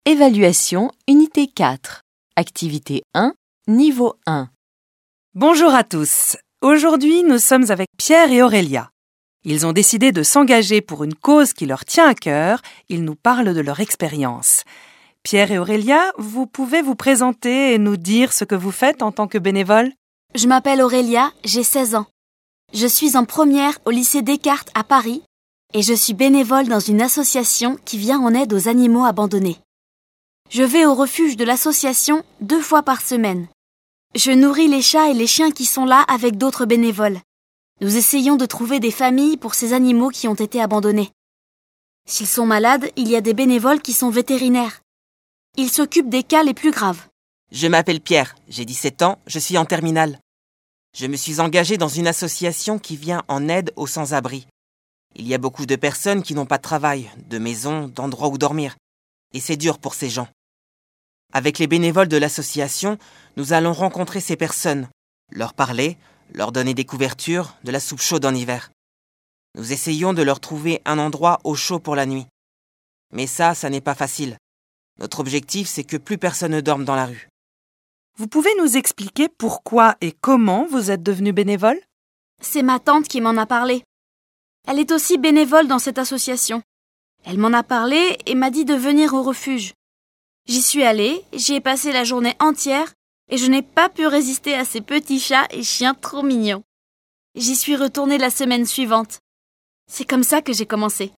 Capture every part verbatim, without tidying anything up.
Évaluation, unité quatre. Activité un, niveau un. Bonjour à tous. Aujourd'hui, nous sommes avec Pierre et Aurélia. Ils ont décidé de s'engager pour une cause qui leur tient à cœur. Ils nous parlent de leur expérience. Pierre et Aurélia, vous pouvez vous présenter et nous dire ce que vous faites en tant que bénévole ? Je m'appelle Aurélia, j'ai seize ans. Je suis en première au lycée Descartes à Paris et je suis bénévole dans une association qui vient en aide aux animaux abandonnés. Je vais au refuge de l'association deux fois par semaine. Je nourris les chats et les chiens qui sont là avec d'autres bénévoles. Nous essayons de trouver des familles pour ces animaux qui ont été abandonnés. S'ils sont malades, il y a des bénévoles qui sont vétérinaires. Ils s'occupent des cas les plus graves. Je m'appelle Pierre, j'ai dix-sept ans, je suis en terminale. Je me suis engagé dans une association qui vient en aide aux sans-abri. Il y a beaucoup de personnes qui n'ont pas de travail, de maison, d'endroit où dormir. Et c'est dur pour ces gens. Avec les bénévoles de l'association, nous allons rencontrer ces personnes, leur parler, leur donner des couvertures, de la soupe chaude en hiver. Nous essayons de leur trouver un endroit au chaud pour la nuit. Mais ça, ça n'est pas facile. Notre objectif, c'est que plus personne ne dorme dans la rue. Vous pouvez nous expliquer pourquoi et comment vous êtes devenu bénévole ? C'est ma tante qui m'en a parlé. Elle est aussi bénévole dans cette association. Elle m'en a parlé et m'a dit de venir au refuge. J'y suis allée, j'y ai passé la journée entière et je n'ai pas pu résister à ces petits chats et chiens trop mignons. J'y suis retournée la semaine suivante. C'est comme ça que j'ai commencé.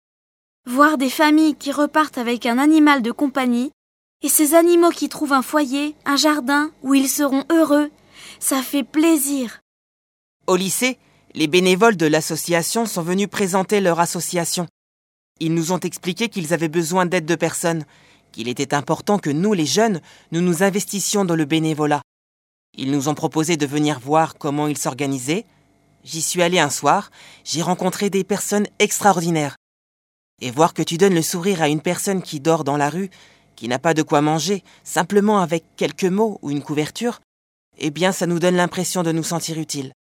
Voir des familles qui repartent avec un animal de compagnie et ces animaux qui trouvent un foyer, un jardin où ils seront heureux, ça fait plaisir. Au lycée, les bénévoles de l'association sont venus présenter leur association. Ils nous ont expliqué qu'ils avaient besoin d'aide de personnes, qu'il était important que nous, les jeunes, nous nous investissions dans le bénévolat. Ils nous ont proposé de venir voir comment ils s'organisaient. J'y suis allé un soir, j'ai rencontré des personnes extraordinaires. Et voir que tu donnes le sourire à une personne qui dort dans la rue, qui n'a pas de quoi manger, simplement avec quelques mots ou une couverture, eh bien ça nous donne l'impression de nous sentir utiles.